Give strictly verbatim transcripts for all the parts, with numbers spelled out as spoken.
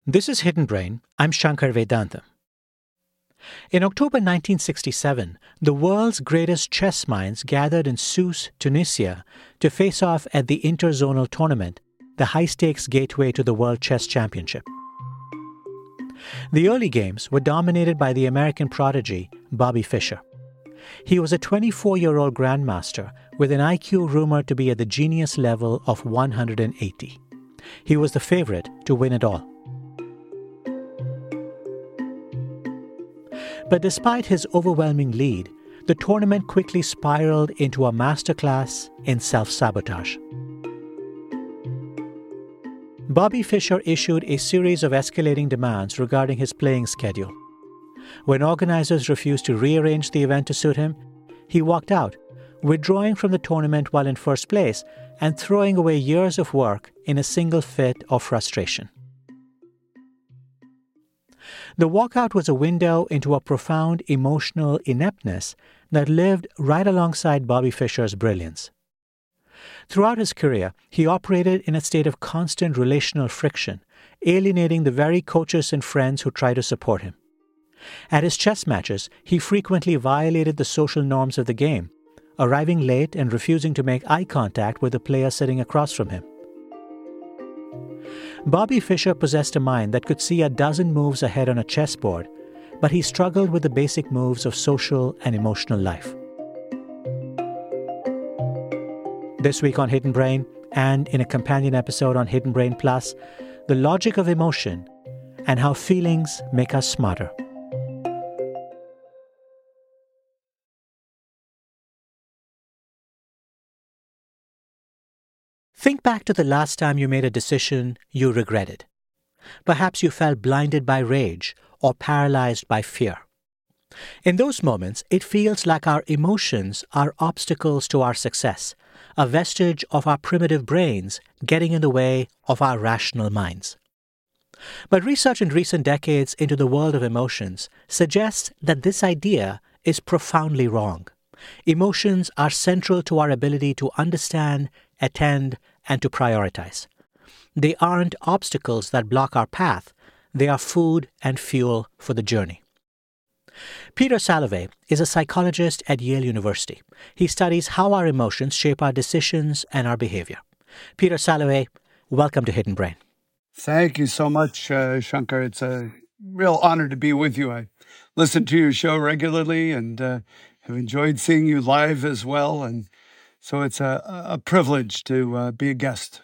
This is Hidden Brain. I'm Shankar Vedantam. In October nineteen sixty-seven, the world's greatest chess minds gathered in Sousse, Tunisia, to face off at the Interzonal Tournament, the high-stakes gateway to the World Chess Championship. The early games were dominated by the American prodigy, Bobby Fischer. He was a twenty-four-year-old grandmaster with an I Q rumored to be at the genius level of one hundred eighty. He was the favorite to win it all. But despite his overwhelming lead, the tournament quickly spiraled into a masterclass in self-sabotage. Bobby Fischer issued a series of escalating demands regarding his playing schedule. When organizers refused to rearrange the event to suit him, he walked out, withdrawing from the tournament while in first place and throwing away years of work in a single fit of frustration. The walkout was a window into a profound emotional ineptness that lived right alongside Bobby Fischer's brilliance. Throughout his career, he operated in a state of constant relational friction, alienating the very coaches and friends who tried to support him. At his chess matches, he frequently violated the social norms of the game, arriving late and refusing to make eye contact with the player sitting across from him. Bobby Fischer possessed a mind that could see a dozen moves ahead on a chessboard, but he struggled with the basic moves of social and emotional life. This week on Hidden Brain, and in a companion episode on Hidden Brain Plus, the logic of emotion and how feelings make us smarter. Think back to the last time you made a decision you regretted. Perhaps you felt blinded by rage or paralyzed by fear. In those moments, it feels like our emotions are obstacles to our success, a vestige of our primitive brains getting in the way of our rational minds. But research in recent decades into the world of emotions suggests that this idea is profoundly wrong. Emotions are central to our ability to understand, attend, and to prioritize. They aren't obstacles that block our path. They are food and fuel for the journey. Peter Salovey is a psychologist at Yale University. He studies how our emotions shape our decisions and our behavior. Peter Salovey, welcome to Hidden Brain. Thank you so much, uh, Shankar. It's a real honor to be with you. I listen to your show regularly and uh, have enjoyed seeing you live as well. And so it's a, a privilege to uh, be a guest.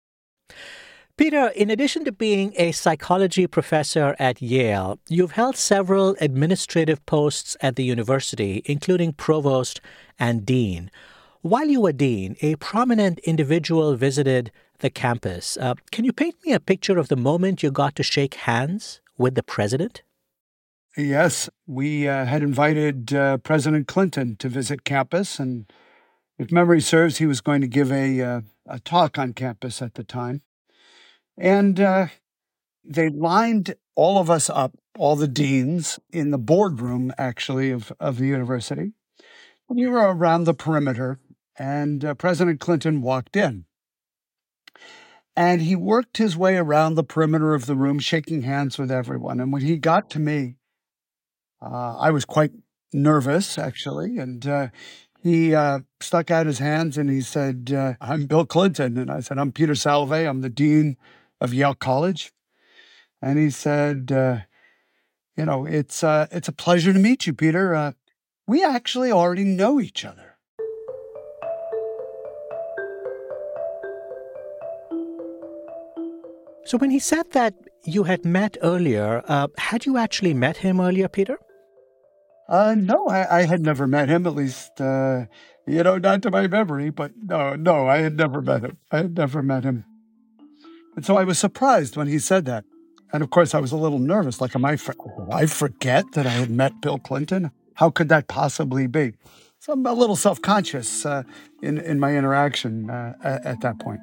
Peter, in addition to being a psychology professor at Yale, you've held several administrative posts at the university, including provost and dean. While you were dean, a prominent individual visited the campus. Uh, can you paint me a picture of the moment you got to shake hands with the president? Yes, we uh, had invited uh, President Clinton to visit campus, and if memory serves, he was going to give a, uh, a talk on campus at the time. And uh, they lined all of us up, all the deans, in the boardroom, actually, of, of the university. We were around the perimeter, and uh, President Clinton walked in. And he worked his way around the perimeter of the room, shaking hands with everyone. And when he got to me, uh, I was quite nervous, actually, and uh, he uh, stuck out his hands and he said, uh, I'm Bill Clinton. And I said, I'm Peter Salovey. I'm the dean of Yale College. And he said, uh, you know, it's uh, it's a pleasure to meet you, Peter. Uh, we actually already know each other. So when he said that you had met earlier, uh, had you actually met him earlier, Peter? Uh, no, I, I had never met him, at least, uh, you know, not to my memory, but no, no, I had never met him. I had never met him. And so I was surprised when he said that. And of course, I was a little nervous. Like, am I, for- I forget that I had met Bill Clinton? How could that possibly be? So I'm a little self-conscious uh, in, in my interaction uh, at, at that point.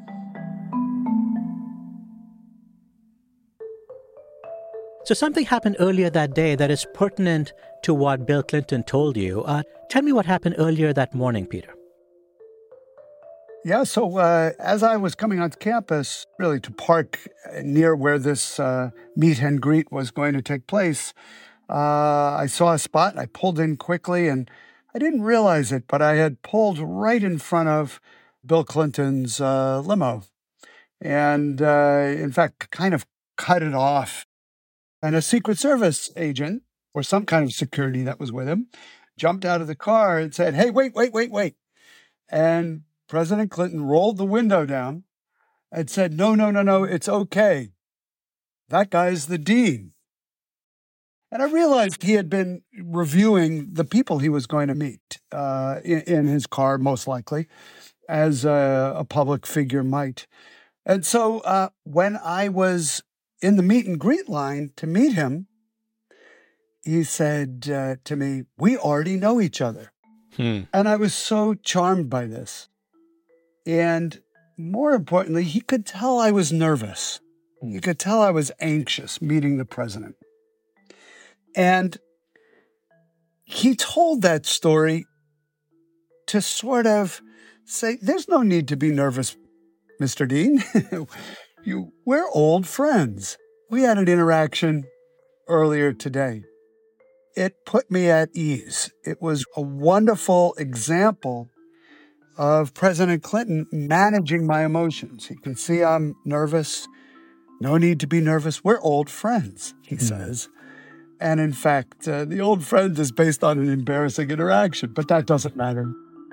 So something happened earlier that day that is pertinent to what Bill Clinton told you. Uh, tell me what happened earlier that morning, Peter. Yeah, so uh, as I was coming onto campus, really to park near where this uh, meet and greet was going to take place, uh, I saw a spot and I pulled in quickly, and I didn't realize it, but I had pulled right in front of Bill Clinton's uh, limo. And uh, in fact, kind of cut it off. And a Secret Service agent or some kind of security that was with him jumped out of the car and said, "Hey, wait, wait, wait, wait." And President Clinton rolled the window down and said, "No, no, no, no, it's okay. That guy's the dean." And I realized he had been reviewing the people he was going to meet uh, in, in his car, most likely, as a, a public figure might. And so uh, when I was in the meet and greet line to meet him, he said uh, to me, "We already know each other." Hmm. And I was so charmed by this. And more importantly, he could tell I was nervous. You could tell I was anxious meeting the president. And he told that story to sort of say, there's no need to be nervous, Mister Dean. you, we're old friends. We had an interaction earlier today. It put me at ease. It was a wonderful example of President Clinton managing my emotions. He can see I'm nervous. No need to be nervous. We're old friends, he mm-hmm. says. And in fact, uh, the old friend is based on an embarrassing interaction, but that doesn't matter.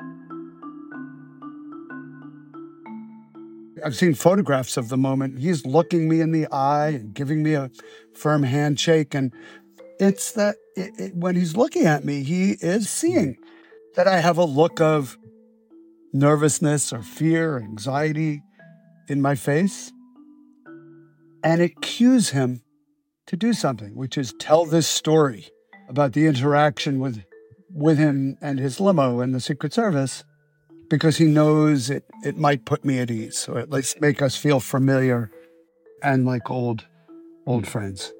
I've seen photographs of the moment. He's looking me in the eye and giving me a firm handshake. And it's that it, it, when he's looking at me, he is seeing that I have a look of nervousness or fear or anxiety in my face. And it cues him to do something, which is tell this story about the interaction with with him and his limo and the Secret Service, because he knows it, it might put me at ease, or at least make us feel familiar and like old, old friends.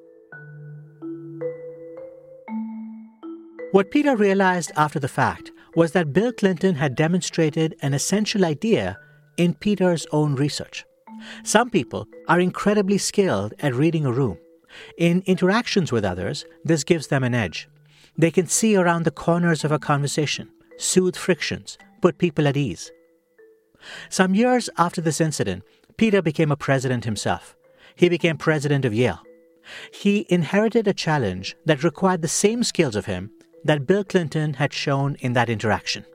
What Peter realized after the fact was that Bill Clinton had demonstrated an essential idea in Peter's own research. Some people are incredibly skilled at reading a room. In interactions with others, this gives them an edge. They can see around the corners of a conversation, soothe frictions, put people at ease. Some years after this incident, Peter became a president himself. He became president of Yale. He inherited a challenge that required the same skills of him that Bill Clinton had shown in that interaction.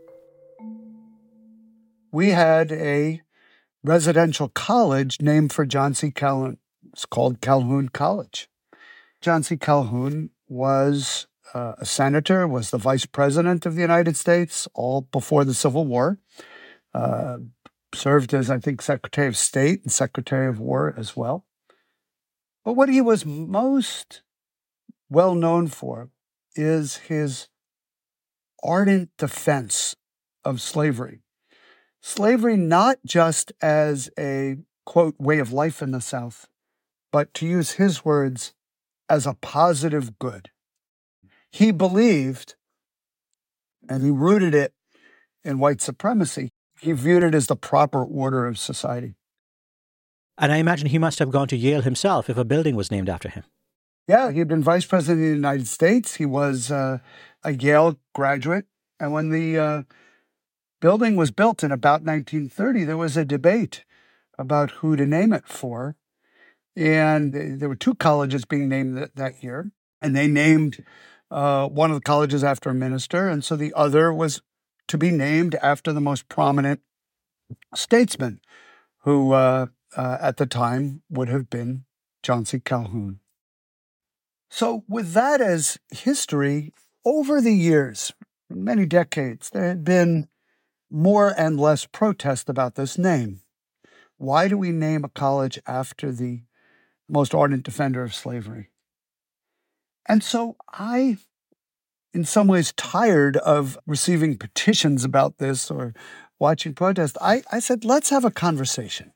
We had a residential college named for John C. Calhoun. It's called Calhoun College. John C. Calhoun was uh, a senator, was the vice president of the United States, all before the Civil War. Uh, served as, I think, Secretary of State and Secretary of War as well. But what he was most well known for is his ardent defense of slavery. Slavery not just as a, quote, way of life in the South, but to use his words, as a positive good. He believed, and he rooted it in white supremacy, he viewed it as the proper order of society. And I imagine he must have gone to Yale himself if a building was named after him. Yeah, he had been vice president of the United States. He was uh, a Yale graduate. And when the uh, building was built in about nineteen thirty, there was a debate about who to name it for. And there were two colleges being named that, that year. And they named uh, one of the colleges after a minister. And so the other was to be named after the most prominent statesman, who uh, uh, at the time would have been John C. Calhoun. So with that as history, over the years, many decades, there had been more and less protest about this name. Why do we name a college after the most ardent defender of slavery? And so I, in some ways, tired of receiving petitions about this or watching protests, I, I said, let's have a conversation.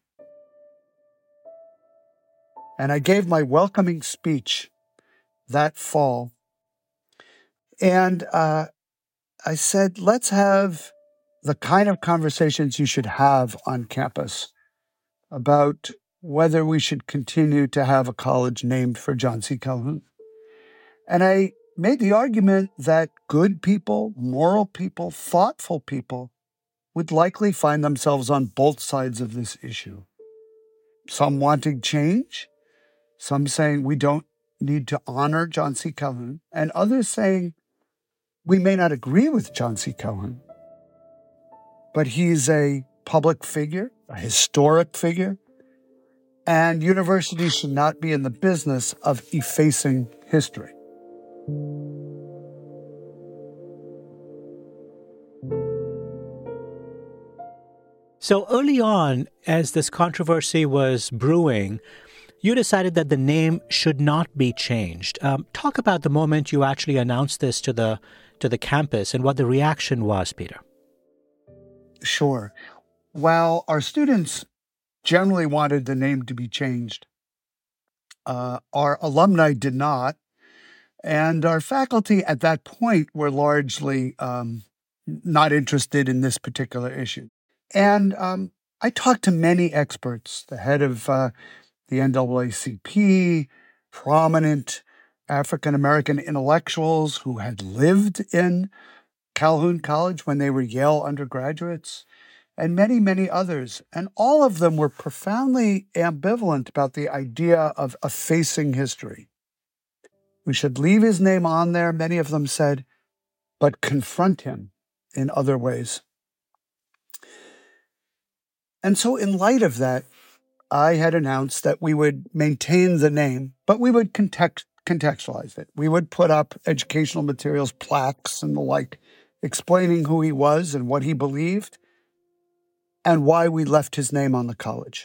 And I gave my welcoming speech that fall. And uh, I said, let's have the kind of conversations you should have on campus about whether we should continue to have a college named for John C. Calhoun. And I made the argument that good people, moral people, thoughtful people would likely find themselves on both sides of this issue. Some wanting change, some saying we don't need to honor John C. Calhoun, and others saying we may not agree with John C. Calhoun, but he's a public figure, a historic figure, and universities should not be in the business of effacing history. So early on, as this controversy was brewing, you decided that the name should not be changed. Um, talk about the moment you actually announced this to the to the campus and what the reaction was, Peter. Sure. While our students generally wanted the name to be changed, uh, our alumni did not, and our faculty at that point were largely um, not interested in this particular issue. And um, I talked to many experts, the head of uh, the N double A C P, prominent African-American intellectuals who had lived in Calhoun College when they were Yale undergraduates, and many, many others. And all of them were profoundly ambivalent about the idea of effacing history. We should leave his name on there, many of them said, but confront him in other ways. And so in light of that, I had announced that we would maintain the name, but we would context, contextualize it. We would put up educational materials, plaques, and the like, explaining who he was and what he believed and why we left his name on the college.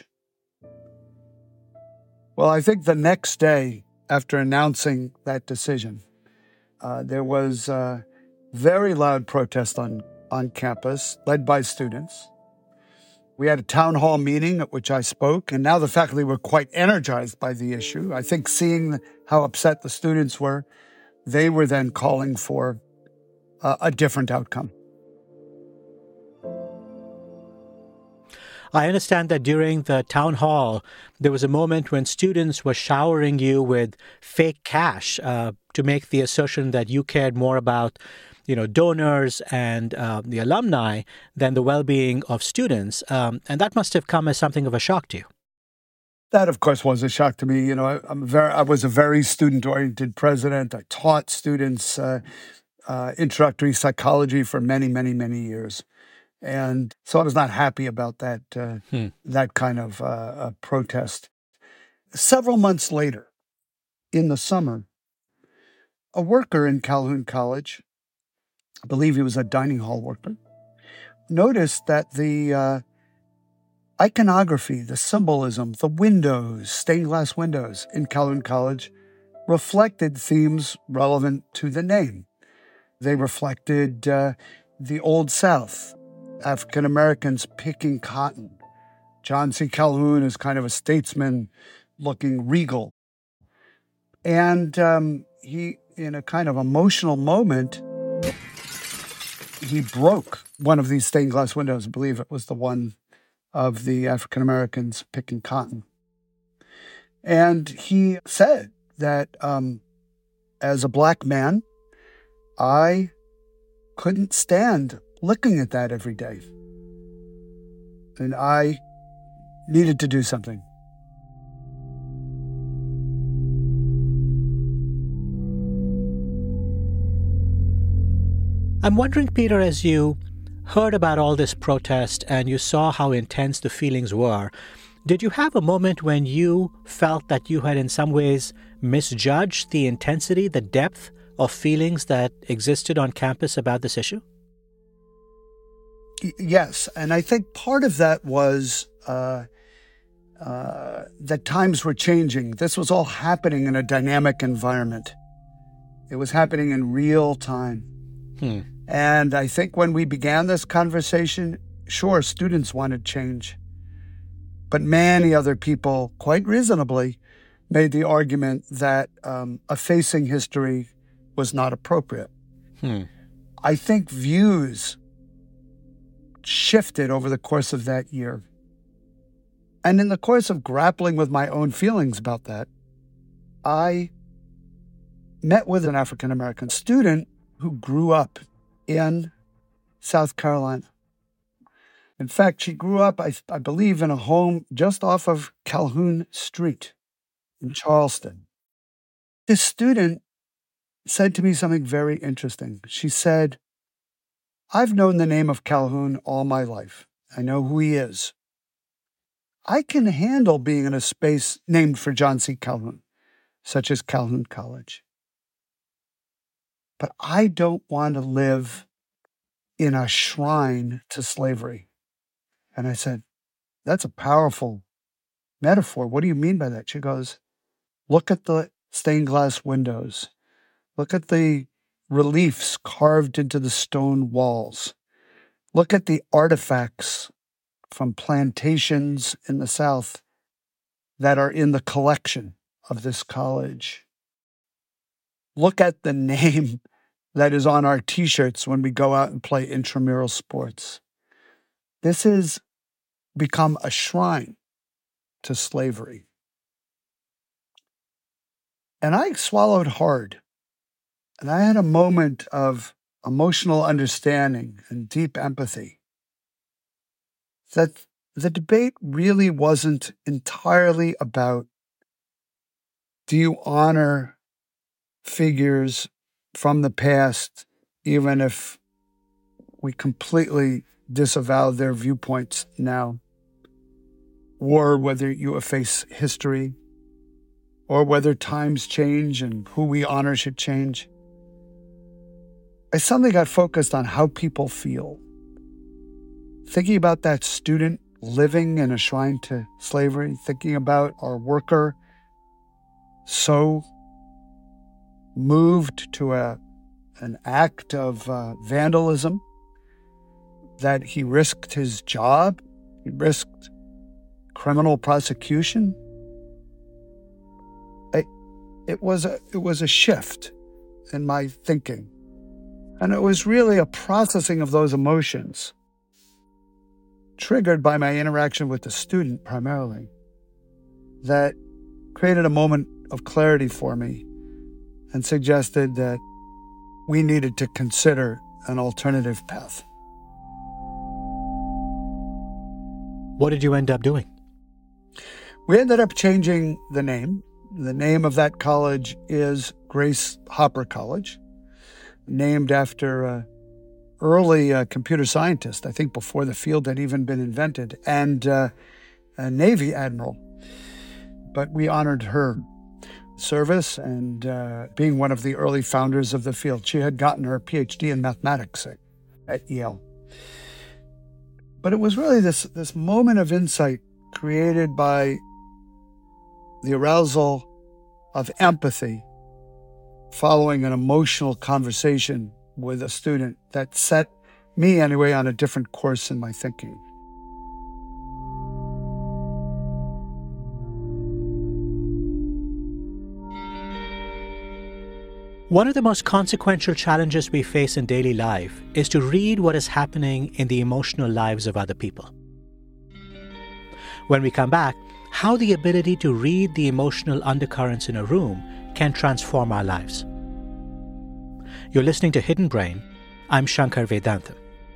Well, I think the next day after announcing that decision, uh, there was uh, very loud protest on, on campus, led by students. We had a town hall meeting at which I spoke, and now the faculty were quite energized by the issue. I think seeing how upset the students were, they were then calling for uh, a different outcome. I understand that during the town hall, there was a moment when students were showering you with fake cash uh, to make the assertion that you cared more about, you know, donors and uh, the alumni than the well-being of students. Um, and that must have come as something of a shock to you. That, of course, was a shock to me. You know, I, I'm very, I was a very student-oriented president. I taught students uh, uh, introductory psychology for many, many, many years. And so I was not happy about that uh, hmm. that kind of uh, uh, protest. Several months later, in the summer, a worker in Calhoun College, I believe he was a dining hall worker, noticed that the uh, iconography, the symbolism, the windows, stained glass windows in Calhoun College reflected themes relevant to the name. They reflected uh, the Old South, African Americans picking cotton. John C. Calhoun is kind of a statesman looking regal. And um, he, in a kind of emotional moment, he broke one of these stained glass windows. I believe it was the one of the African Americans picking cotton. And he said that um, as a black man, I couldn't stand looking at that every day. And I needed to do something. I'm wondering, Peter, as you heard about all this protest and you saw how intense the feelings were, did you have a moment when you felt that you had in some ways misjudged the intensity, the depth of feelings that existed on campus about this issue? Yes, and I think part of that was uh, uh, that times were changing. This was all happening in a dynamic environment. It was happening in real time. Hmm. And I think when we began this conversation, sure, students wanted change. But many other people, quite reasonably, made the argument that um, effacing history was not appropriate. Hmm. I think views shifted over the course of that year. And in the course of grappling with my own feelings about that, I met with an African-American student who grew up in South Carolina. In fact, she grew up, I, I believe, in a home just off of Calhoun Street in Charleston. This student said to me something very interesting. She said, I've known the name of Calhoun all my life. I know who he is. I can handle being in a space named for John C. Calhoun, such as Calhoun College. But I don't want to live in a shrine to slavery. And I said, that's a powerful metaphor. What do you mean by that? She goes, look at the stained glass windows. Look at the reliefs carved into the stone walls. Look at the artifacts from plantations in the South that are in the collection of this college. Look at the name that is on our t-shirts when we go out and play intramural sports. This has become a shrine to slavery. And I swallowed hard. And I had a moment of emotional understanding and deep empathy that the debate really wasn't entirely about, do you honor figures from the past, even if we completely disavow their viewpoints now, or whether you efface history, or whether times change and who we honor should change. I suddenly got focused on how people feel. Thinking about that student living in a shrine to slavery, thinking about our worker so moved to a, an act of uh, vandalism that he risked his job, he risked criminal prosecution. I, it was a, it was a shift in my thinking. And it was really a processing of those emotions, triggered by my interaction with the student primarily, that created a moment of clarity for me and suggested that we needed to consider an alternative path. What did you end up doing? We ended up changing the name. The name of that college is Grace Hopper College, named after an early uh, computer scientist, I think before the field had even been invented, and uh, a Navy admiral. But we honored her service and uh, being one of the early founders of the field. She had gotten her P H D in mathematics at, at Yale. But it was really this, this moment of insight created by the arousal of empathy following an emotional conversation with a student that set me, anyway, on a different course in my thinking. One of the most consequential challenges we face in daily life is to read what is happening in the emotional lives of other people. When we come back, how the ability to read the emotional undercurrents in a room can transform our lives. You're listening to Hidden Brain. I'm Shankar Vedantam.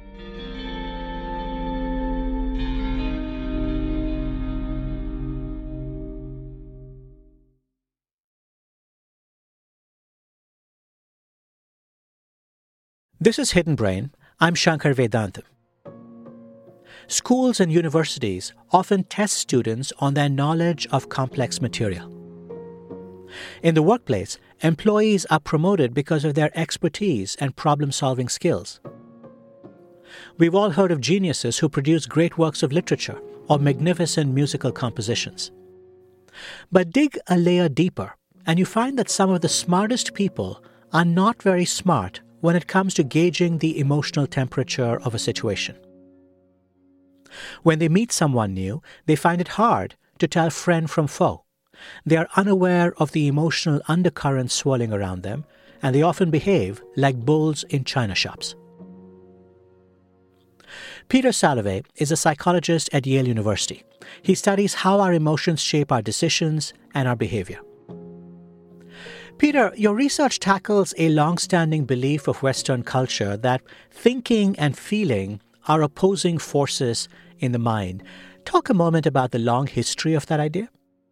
This is Hidden Brain. I'm Shankar Vedantam. Schools and universities often test students on their knowledge of complex material. In the workplace, employees are promoted because of their expertise and problem-solving skills. We've all heard of geniuses who produce great works of literature or magnificent musical compositions. But dig a layer deeper, and you find that some of the smartest people are not very smart when it comes to gauging the emotional temperature of a situation. When they meet someone new, they find it hard to tell friend from foe. They are unaware of the emotional undercurrents swirling around them, and they often behave like bulls in china shops. Peter Salovey is a psychologist at Yale University. He studies how our emotions shape our decisions and our behavior. Peter, your research tackles a long-standing belief of Western culture that thinking and feeling are opposing forces in the mind. Talk a moment about the long history of that idea.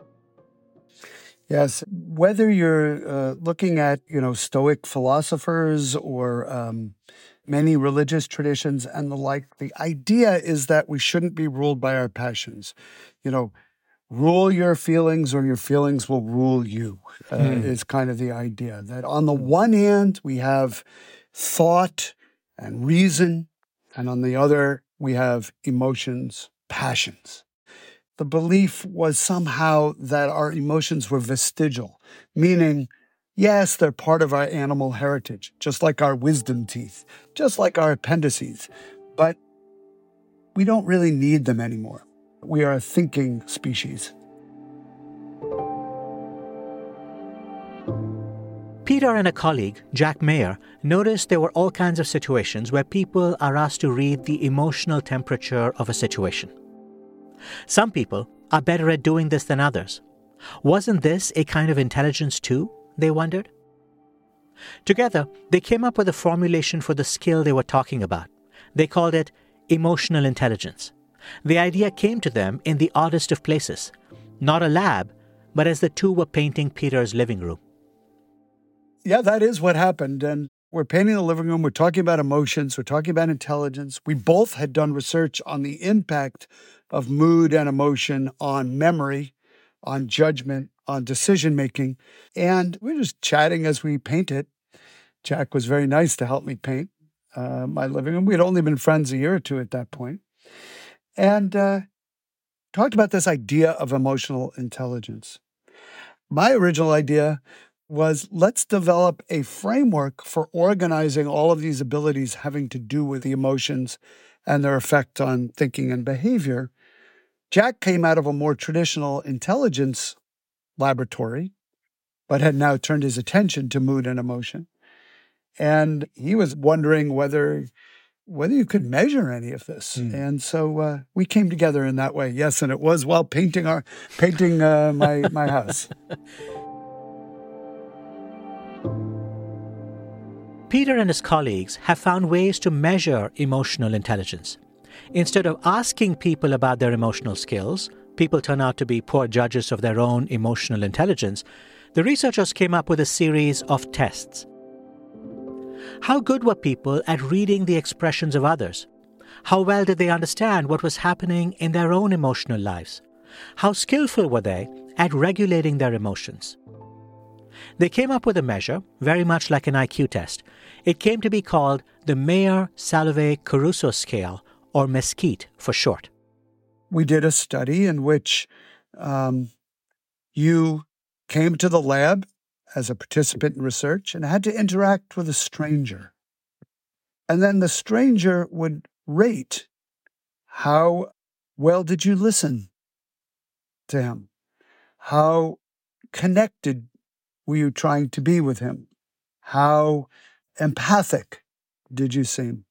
Yes, whether you're uh, looking at, you know, Stoic philosophers or um, many religious traditions and the like, the idea is that we shouldn't be ruled by our passions. You know, rule your feelings or your feelings will rule you, uh, hmm. is kind of the idea. That on the one hand, we have thought and reason, and on the other, we have emotions, passions. The belief was somehow that our emotions were vestigial, meaning, yes, they're part of our animal heritage, just like our wisdom teeth, just like our appendices, but we don't really need them anymore. We are a thinking species. Peter and a colleague, Jack Mayer, noticed there were all kinds of situations where people are asked to read the emotional temperature of a situation. Some people are better at doing this than others. Wasn't this a kind of intelligence too, they wondered? Together, they came up with a formulation for the skill they were talking about. They called it emotional intelligence. The idea came to them in the oddest of places, not a lab, but as the two were painting Peter's living room. Yeah, that is what happened. And we're painting the living room. We're talking about emotions. We're talking about intelligence. We both had done research on the impact of mood and emotion on memory, on judgment, on decision-making. And we were just chatting as we painted. Jack was very nice to help me paint uh, my living room. We had only been friends a year or two at that point. And uh, talked about this idea of emotional intelligence. My original idea was, let's develop a framework for organizing all of these abilities having to do with the emotions and their effect on thinking and behavior. Jack came out of a more traditional intelligence laboratory, but had now turned his attention to mood and emotion. And he was wondering whether whether you could measure any of this. Mm. And so uh, we came together in that way. Yes, and it was while painting our painting uh, my my house. Peter and his colleagues have found ways to measure emotional intelligence. Instead of asking people about their emotional skills, people turn out to be poor judges of their own emotional intelligence, the researchers came up with a series of tests. How good were people at reading the expressions of others? How well did they understand what was happening in their own emotional lives? How skillful were they at regulating their emotions? They came up with a measure, very much like an I Q test. It came to be called the Mayer-Salovey-Caruso Scale, or MESQUIT for short. We did a study in which um, you came to the lab as a participant in research and had to interact with a stranger. And then the stranger would rate how well did you listen to him? How connected were you trying to be with him? How empathic did you seem?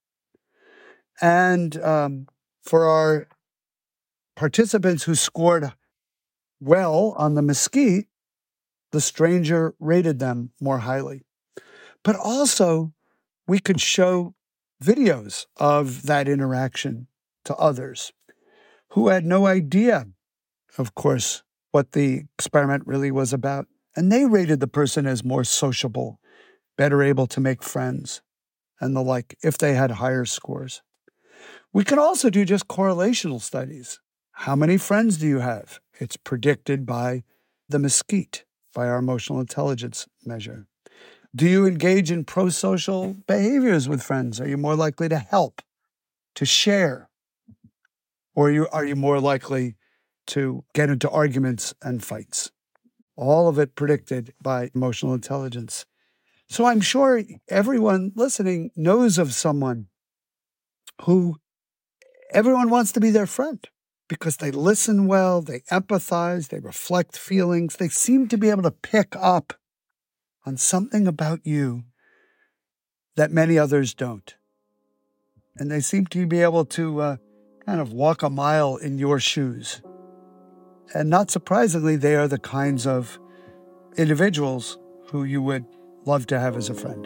And um, for our participants who scored well on the MESQUIT, the stranger rated them more highly. But also, we could show videos of that interaction to others who had no idea, of course, what the experiment really was about. And they rated the person as more sociable, better able to make friends, and the like, if they had higher scores. We can also do just correlational studies. How many friends do you have? It's predicted by the MESQUIT, by our emotional intelligence measure. Do you engage in pro-social behaviors with friends? Are you more likely to help, to share? Or are you, are you more likely to get into arguments and fights? All of it predicted by emotional intelligence. So I'm sure everyone listening knows of someone who everyone wants to be their friend because they listen well, they empathize, they reflect feelings, they seem to be able to pick up on something about you that many others don't. and they seem to be able to uh, kind of walk a mile in your shoes. And not surprisingly, they are the kinds of individuals who you would love to have as a friend.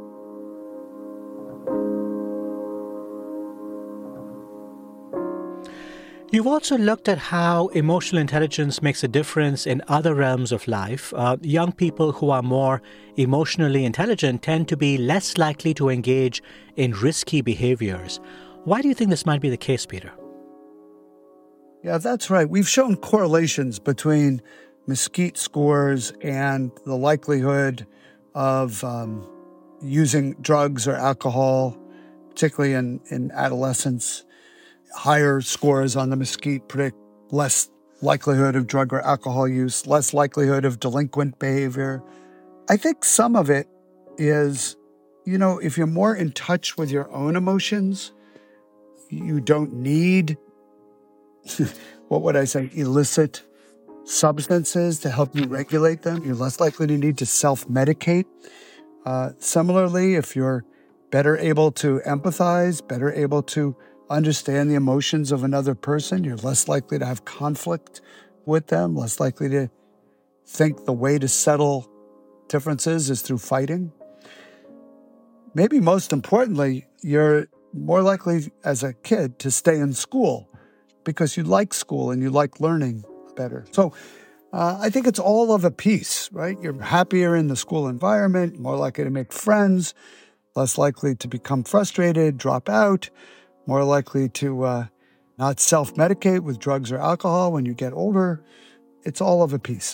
You've also looked at how emotional intelligence makes a difference in other realms of life. Uh, young people who are more emotionally intelligent tend to be less likely to engage in risky behaviors. Why do you think this might be the case, Peter? Yeah, that's right. We've shown correlations between Mesquite scores and the likelihood of um, using drugs or alcohol, particularly in, in adolescence. Higher scores on the Mesquite predict less likelihood of drug or alcohol use, less likelihood of delinquent behavior. I think some of it is, you know, if you're more in touch with your own emotions, you don't need, what would I say, illicit substances to help you regulate them. You're less likely to need to self-medicate. Uh, similarly, if you're better able to empathize, better able to understand the emotions of another person, you're less likely to have conflict with them, less likely to think the way to settle differences is through fighting. Maybe most importantly, you're more likely as a kid to stay in school because you like school and you like learning better. So uh, I think it's all of a piece, right? You're happier in the school environment, more likely to make friends, less likely to become frustrated, drop out, more likely to uh, not self-medicate with drugs or alcohol when you get older. It's all of a piece.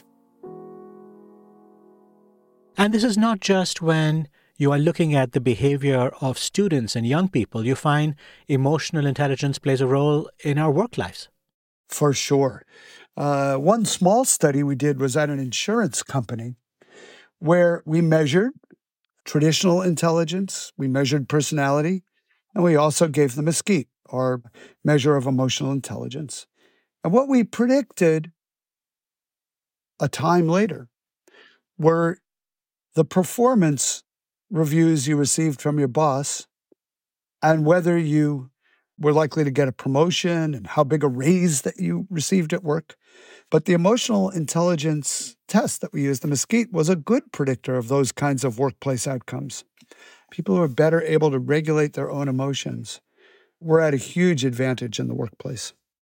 And this is not just when you are looking at the behavior of students and young people. You find emotional intelligence plays a role in our work lives. For sure. Uh, one small study we did was at an insurance company where we measured traditional intelligence, we measured personality, and we also gave them Mesquite, our measure of emotional intelligence. And what we predicted a time later were the performance reviews you received from your boss and whether you were likely to get a promotion and how big a raise that you received at work. But the emotional intelligence test that we used, the Mesquite, was a good predictor of those kinds of workplace outcomes. People who are better able to regulate their own emotions were at a huge advantage in the workplace.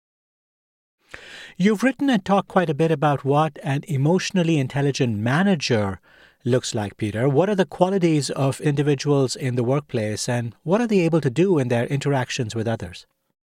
You've written and talked quite a bit about what an emotionally intelligent manager looks like, Peter. What are the qualities of individuals in the workplace, and what are they able to do in their interactions with others?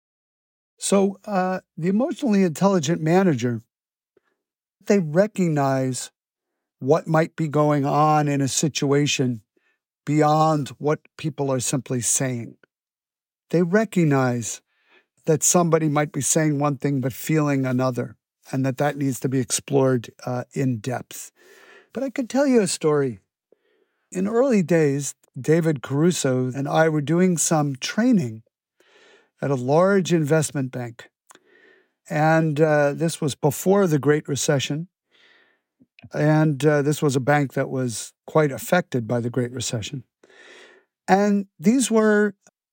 So uh, the emotionally intelligent manager, they recognize what might be going on in a situation beyond what people are simply saying. They recognize that somebody might be saying one thing but feeling another, and that that needs to be explored uh, in depth. But I could tell you a story. In early days, David Caruso and I were doing some training at a large investment bank. And uh, this was before the Great Recession. And uh, this was a bank that was quite affected by the Great Recession. And these were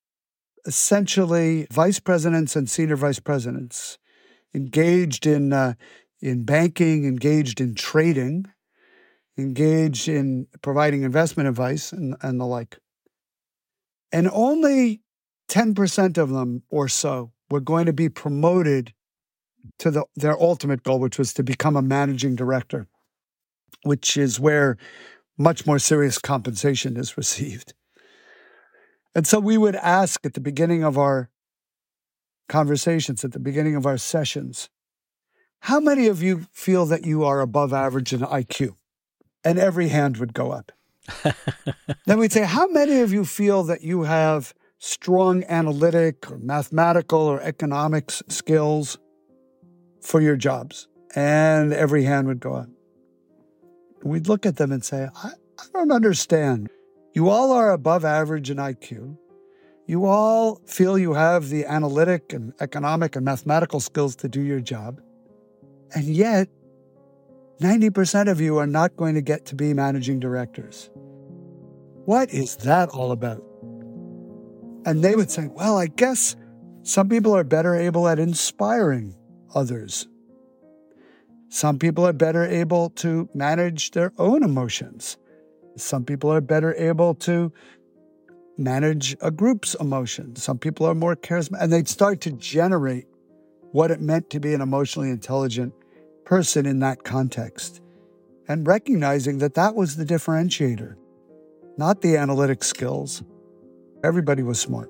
essentially vice presidents and senior vice presidents engaged in uh, in banking, engaged in trading, engaged in providing investment advice and, and the like. And only ten percent of them or so were going to be promoted to the, their ultimate goal, which was to become a managing director, which is where much more serious compensation is received. And so we would ask at the beginning of our conversations, at the beginning of our sessions, how many of you feel that you are above average in I Q? And every hand would go up. Then we'd say, how many of you feel that you have strong analytic or mathematical or economics skills for your jobs? And every hand would go up. We'd look at them and say, I, I don't understand. You all are above average in I Q. You all feel you have the analytic and economic and mathematical skills to do your job. And yet, ninety percent of you are not going to get to be managing directors. What is that all about? And they would say, well, I guess some people are better able at inspiring others. Some people are better able to manage their own emotions. Some people are better able to manage a group's emotions. Some people are more charismatic. And they'd start to generate what it meant to be an emotionally intelligent person in that context. And recognizing that that was the differentiator, not the analytic skills. Everybody was smart.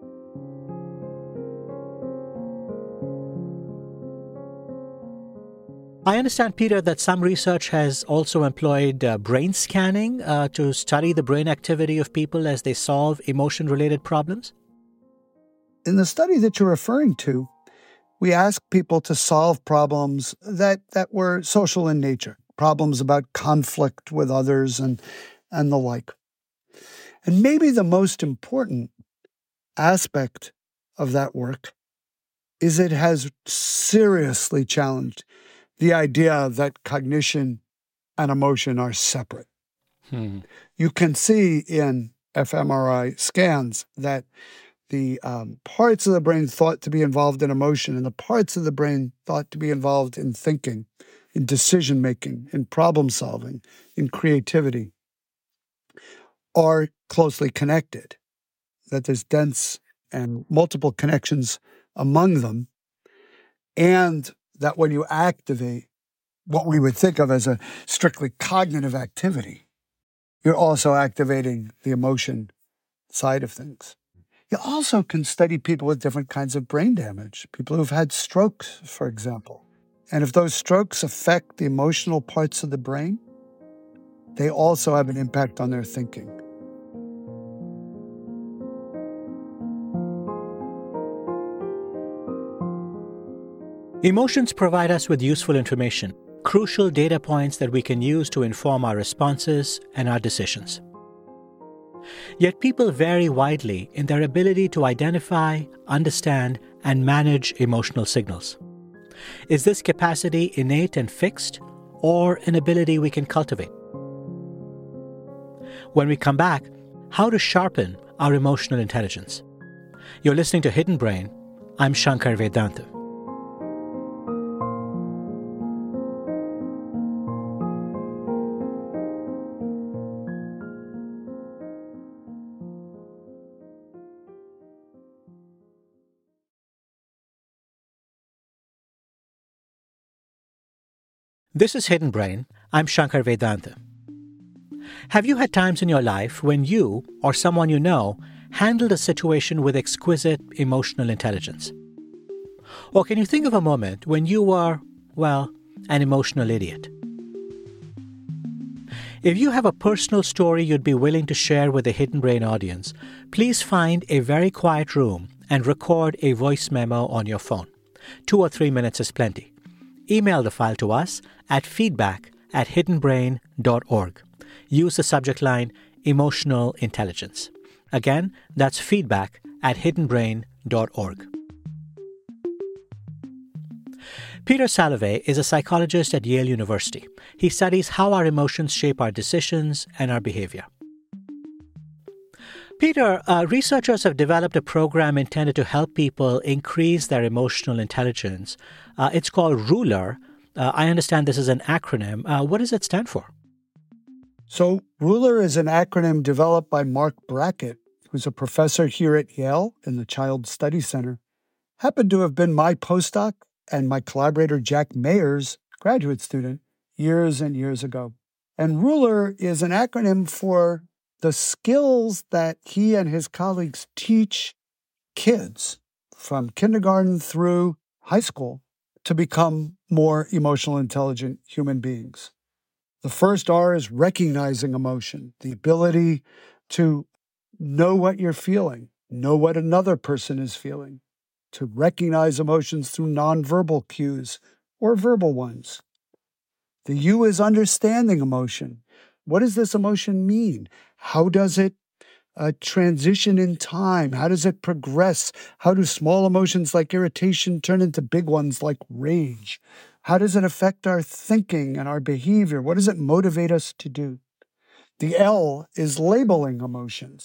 I understand, Peter, that some research has also employed uh, brain scanning uh, to study the brain activity of people as they solve emotion-related problems. In the study that you're referring to, we asked people to solve problems that, that were social in nature, problems about conflict with others and, and the like. And maybe the most important aspect of that work is it has seriously challenged the idea that cognition and emotion are separate. Hmm. You can see in fMRI scans that the um, parts of the brain thought to be involved in emotion and the parts of the brain thought to be involved in thinking, in decision-making, in problem-solving, in creativity, are closely connected, that there's dense and multiple connections among them, and that when you activate what we would think of as a strictly cognitive activity, you're also activating the emotion side of things. You also can study people with different kinds of brain damage, people who've had strokes, for example. And if those strokes affect the emotional parts of the brain, they also have an impact on their thinking. Emotions provide us with useful information, crucial data points that we can use to inform our responses and our decisions. Yet people vary widely in their ability to identify, understand, and manage emotional signals. Is this capacity innate and fixed, or an ability we can cultivate? When we come back, how to sharpen our emotional intelligence. You're listening to Hidden Brain. I'm Shankar Vedanta. This is Hidden Brain. I'm Shankar Vedanta. Have you had times in your life when you, or someone you know, handled a situation with exquisite emotional intelligence? Or can you think of a moment when you were, well, an emotional idiot? If you have a personal story you'd be willing to share with the Hidden Brain audience, please find a very quiet room and record a voice memo on your phone. Two or three minutes is plenty. Email the file to us at feedback at hidden brain dot org. Use the subject line Emotional Intelligence. Again, that's feedback at hidden brain dot org. Peter Salovey is a psychologist at Yale University. He studies how our emotions shape our decisions and our behavior. Peter, uh, researchers have developed a program intended to help people increase their emotional intelligence. Uh, it's called RULER. Uh, I understand this is an acronym. Uh, what does it stand for? So RULER is an acronym developed by Mark Brackett, who's a professor here at Yale in the Child Study Center. Happened to have been my postdoc and my collaborator Jack Mayer's graduate student years and years ago. And RULER is an acronym for the skills that he and his colleagues teach kids from kindergarten through high school to become more emotional, intelligent human beings. The first R is recognizing emotion, the ability to know what you're feeling, know what another person is feeling, to recognize emotions through nonverbal cues or verbal ones. The U is understanding emotion. What does this emotion mean? How does it uh, transition in time? How does it progress? How do small emotions like irritation turn into big ones like rage? How does it affect our thinking and our behavior? What does it motivate us to do? The L is labeling emotions.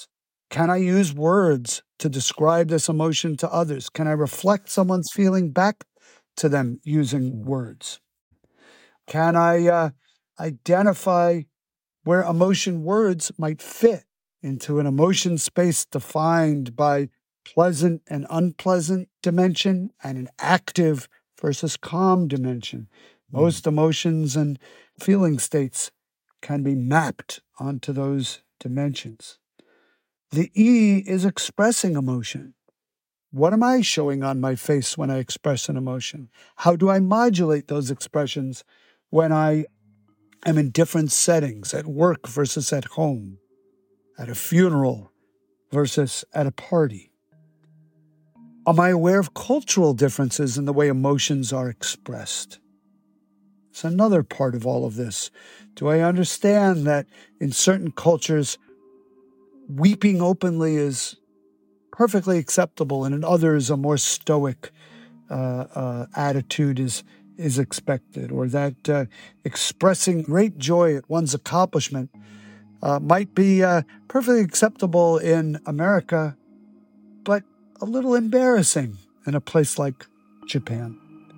Can I use words to describe this emotion to others? Can I reflect someone's feeling back to them using words? Can I uh, identify where emotion words might fit into an emotion space defined by pleasant and unpleasant dimension and an active versus calm dimension? Most emotions and feeling states can be mapped onto those dimensions. The E is expressing emotion. What am I showing on my face when I express an emotion? How do I modulate those expressions when I am in different settings, at work versus at home, at a funeral versus at a party? Am I aware of cultural differences in the way emotions are expressed? It's another part of all of this. Do I understand that in certain cultures, weeping openly is perfectly acceptable, and in others, a more stoic uh, uh, attitude is is expected, or that uh, expressing great joy at one's accomplishment uh, might be uh, perfectly acceptable in America, but a little embarrassing in a place like Japan.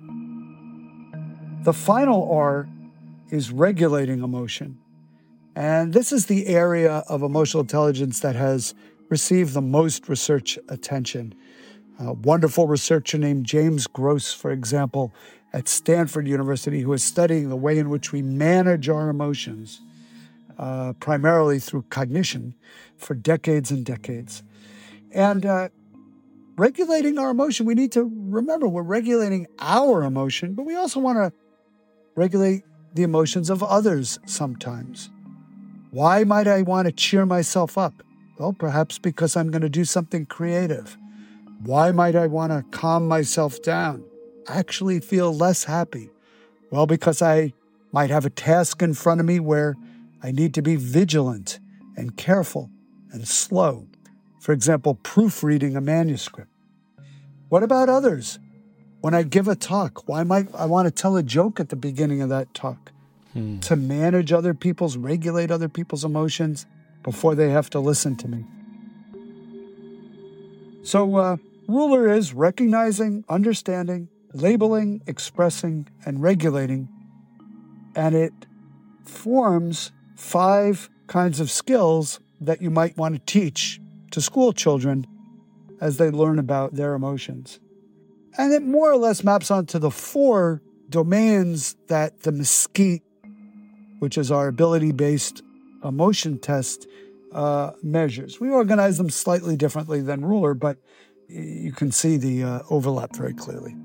The final R is regulating emotion. And this is the area of emotional intelligence that has received the most research attention. A wonderful researcher named James Gross, for example, at Stanford University, who is studying the way in which we manage our emotions, uh, primarily through cognition, for decades and decades. And uh, regulating our emotion, we need to remember we're regulating our emotion, but we also want to regulate the emotions of others sometimes. Why might I want to cheer myself up? Well, perhaps because I'm going to do something creative. Why might I want to calm myself down, actually feel less happy? Well, because I might have a task in front of me where I need to be vigilant and careful and slow. For example, proofreading a manuscript. What about others? When I give a talk, why might I want to tell a joke at the beginning of that talk? Hmm. To manage other people's, regulate other people's emotions before they have to listen to me. So, uh, ruler is recognizing, understanding, labeling, expressing, and regulating. And it forms five kinds of skills that you might want to teach to school children as they learn about their emotions. And it more or less maps onto the four domains that the Mesquite, which is our ability-based emotion test, uh, measures. We organize them slightly differently than Ruler, but you can see the uh, overlap very clearly.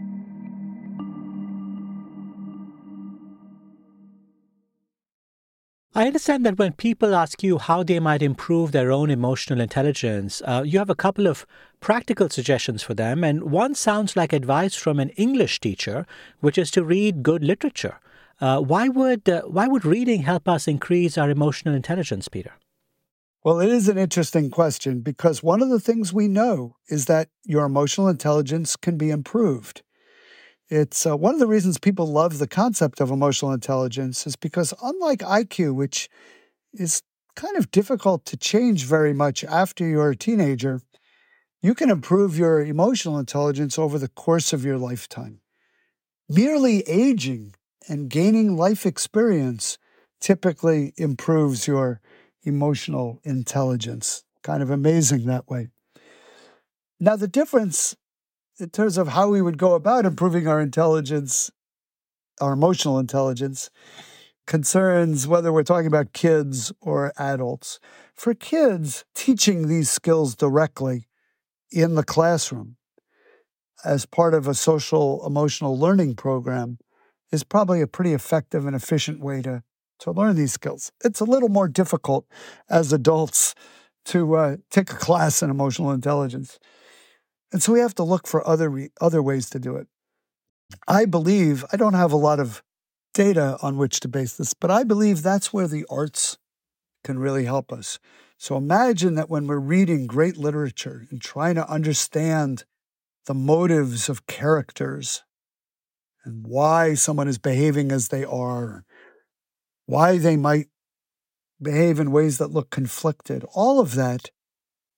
I understand that when people ask you how they might improve their own emotional intelligence, uh, you have a couple of practical suggestions for them, and one sounds like advice from an English teacher, which is to read good literature. Uh, why would uh, why would reading help us increase our emotional intelligence, Peter? Well, it is an interesting question because one of the things we know is that your emotional intelligence can be improved. It's uh, one of the reasons people love the concept of emotional intelligence is because unlike I Q, which is kind of difficult to change very much after you're a teenager, you can improve your emotional intelligence over the course of your lifetime. Merely aging and gaining life experience typically improves your emotional intelligence. Kind of amazing that way. Now, the difference in terms of how we would go about improving our intelligence, our emotional intelligence, concerns whether we're talking about kids or adults. For kids, teaching these skills directly in the classroom as part of a social emotional learning program is probably a pretty effective and efficient way to, to learn these skills. It's a little more difficult as adults to uh, take a class in emotional intelligence. And so we have to look for other re- other ways to do it. I believe, I don't have a lot of data on which to base this, but I believe that's where the arts can really help us. So imagine that when we're reading great literature and trying to understand the motives of characters and why someone is behaving as they are, why they might behave in ways that look conflicted, all of that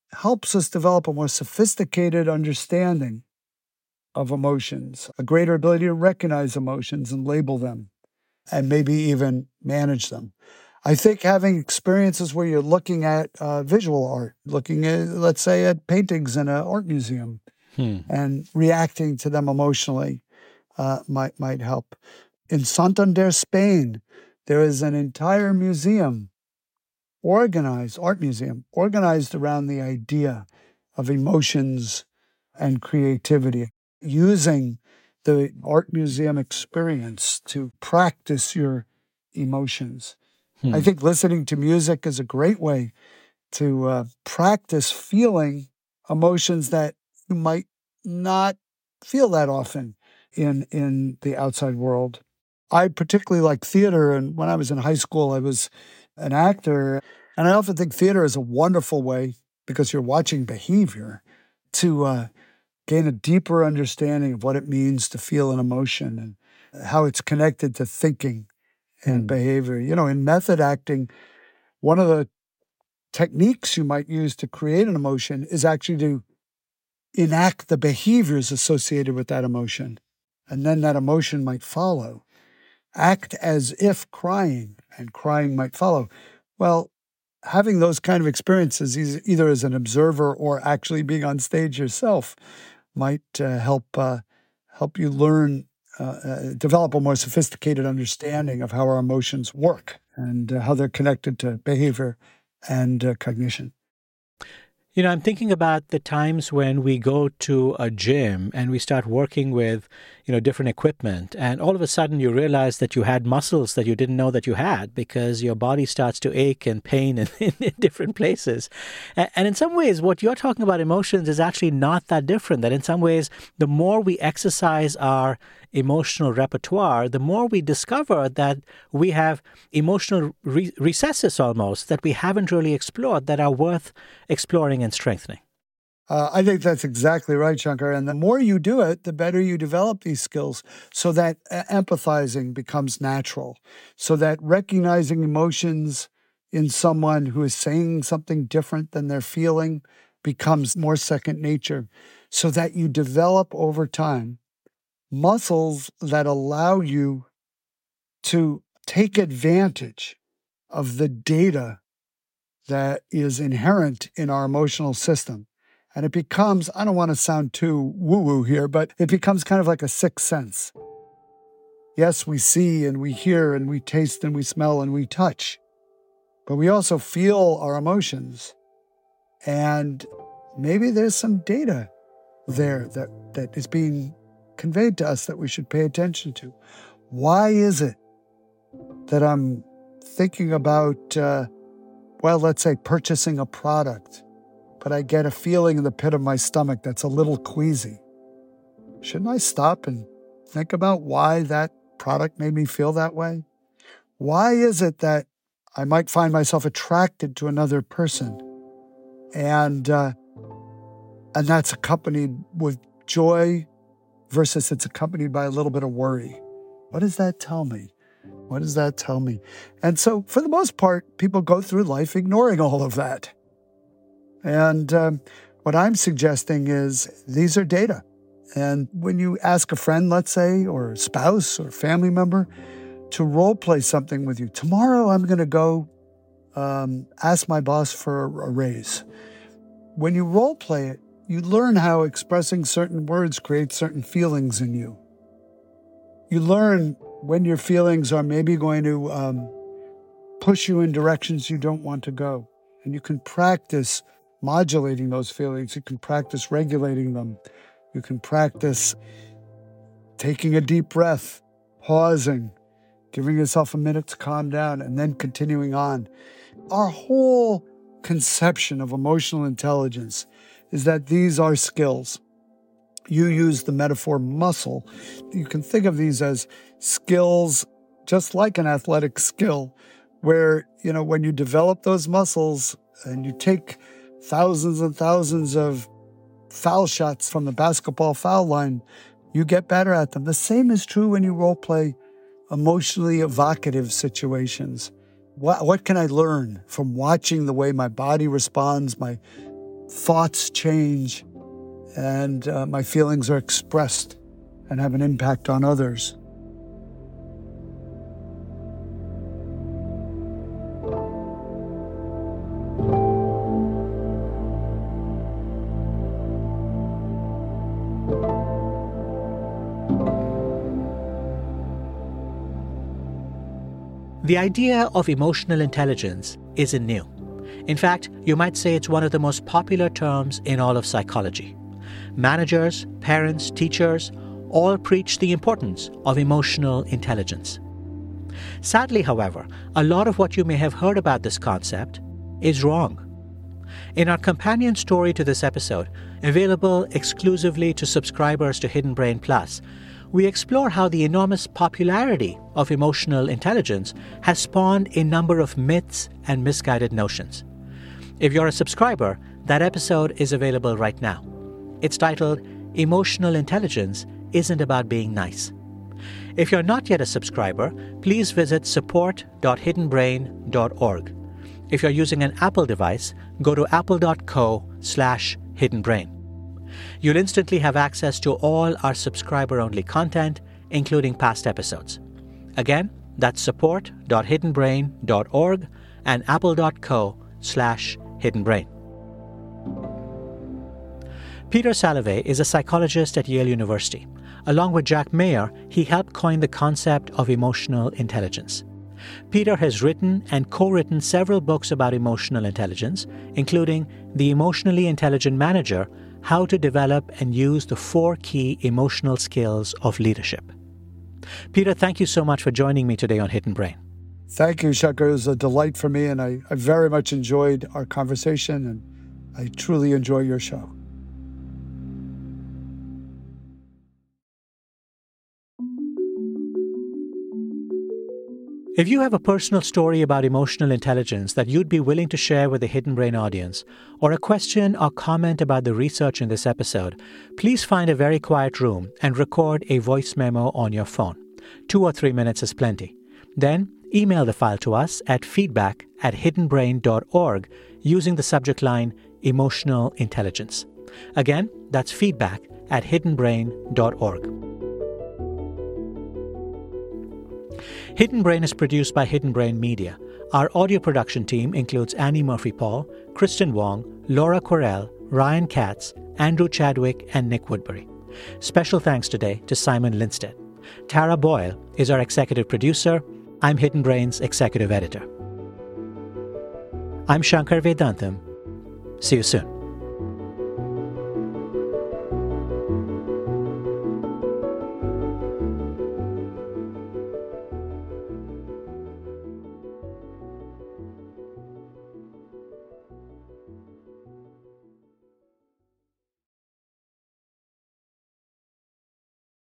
helps us develop a more sophisticated understanding of emotions, a greater ability to recognize emotions and label them, and maybe even manage them. I think having experiences where you're looking at uh, visual art, looking at, let's say, at paintings in an art museum, hmm. and reacting to them emotionally uh, might might help. In Santander, Spain, there is an entire museum organized, art museum, organized around the idea of emotions and creativity, using the art museum experience to practice your emotions. Hmm. I think listening to music is a great way to uh, practice feeling emotions that you might not feel that often in, in the outside world. I particularly like theater, and when I was in high school, I was an actor. And I often think theater is a wonderful way, because you're watching behavior, to uh, gain a deeper understanding of what it means to feel an emotion and how it's connected to thinking and mm. behavior. You know, in method acting, one of the techniques you might use to create an emotion is actually to enact the behaviors associated with that emotion. And then that emotion might follow. Act as if crying, and crying might follow. Well, having those kind of experiences, either as an observer or actually being on stage yourself, might uh, help uh, help you learn, uh, uh, develop a more sophisticated understanding of how our emotions work and uh, how they're connected to behavior and uh, cognition. You know, I'm thinking about the times when we go to a gym and we start working with, you know, different equipment, and all of a sudden you realize that you had muscles that you didn't know that you had, because your body starts to ache and pain in, in, in different places. And, and in some ways, what you're talking about emotions is actually not that different, that in some ways, the more we exercise our emotional repertoire, the more we discover that we have emotional re- recesses almost that we haven't really explored, that are worth exploring and strengthening. Uh, I think that's exactly right, Shankar. And the more you do it, the better you develop these skills, so that uh, empathizing becomes natural, so that recognizing emotions in someone who is saying something different than they're feeling becomes more second nature, so that you develop over time muscles that allow you to take advantage of the data that is inherent in our emotional system. And it becomes, I don't want to sound too woo-woo here, but it becomes kind of like a sixth sense. Yes, we see and we hear and we taste and we smell and we touch, but we also feel our emotions. And maybe there's some data there that, that is being conveyed to us that we should pay attention to. Why is it that I'm thinking about, uh, well, let's say purchasing a product, but I get a feeling in the pit of my stomach that's a little queasy? Shouldn't I stop and think about why that product made me feel that way? Why is it that I might find myself attracted to another person, and uh, and that's accompanied with joy versus it's accompanied by a little bit of worry? What does that tell me? What does that tell me? And so, for the most part, people go through life ignoring all of that. And um, what I'm suggesting is these are data. And when you ask a friend, let's say, or a spouse or family member to role play something with you, tomorrow I'm going to go um, ask my boss for a raise. When you role play it, you learn how expressing certain words creates certain feelings in you. You learn when your feelings are maybe going to um, push you in directions you don't want to go. And you can practice modulating those feelings. You can practice regulating them. You can practice taking a deep breath, pausing, giving yourself a minute to calm down, and then continuing on. Our whole conception of emotional intelligence is that these are skills. You use the metaphor muscle. You can think of these as skills, just like an athletic skill, where, you know, when you develop those muscles and you take thousands and thousands of foul shots from the basketball foul line, you get better at them. The same is true when you role play emotionally evocative situations. What, what can I learn from watching the way my body responds, my thoughts change and uh, my feelings are expressed and have an impact on others. The idea of emotional intelligence isn't new. In fact, you might say it's one of the most popular terms in all of psychology. Managers, parents, teachers all preach the importance of emotional intelligence. Sadly, however, a lot of what you may have heard about this concept is wrong. In our companion story to this episode, available exclusively to subscribers to Hidden Brain Plus, we explore how the enormous popularity of emotional intelligence has spawned a number of myths and misguided notions. If you're a subscriber, that episode is available right now. It's titled, Emotional Intelligence Isn't About Being Nice. If you're not yet a subscriber, please visit support dot hidden brain dot org. If you're using an Apple device, go to apple dot co slash hidden brain. You'll instantly have access to all our subscriber-only content, including past episodes. Again, that's support dot hidden brain dot org and apple dot co slash hidden brain. Peter Salovey is a psychologist at Yale University. Along with Jack Mayer, he helped coin the concept of emotional intelligence. Peter has written and co-written several books about emotional intelligence, including The Emotionally Intelligent Manager, How to Develop and Use the Four Key Emotional Skills of Leadership. Peter, thank you so much for joining me today on Hidden Brain. Thank you, Shankar. It was a delight for me, and I, I very much enjoyed our conversation, and I truly enjoy your show. If you have a personal story about emotional intelligence that you'd be willing to share with the Hidden Brain audience, or a question or comment about the research in this episode, please find a very quiet room and record a voice memo on your phone. Two or three minutes is plenty. Then, email the file to us at feedback at hidden brain dot org using the subject line Emotional Intelligence. Again, that's feedback at hidden brain dot org. Hidden Brain is produced by Hidden Brain Media. Our audio production team includes Annie Murphy-Paul, Kristen Wong, Laura Correll, Ryan Katz, Andrew Chadwick, and Nick Woodbury. Special thanks today to Simon Lindstedt. Tara Boyle is our executive producer. I'm Hidden Brain's executive editor. I'm Shankar Vedantam. See you soon.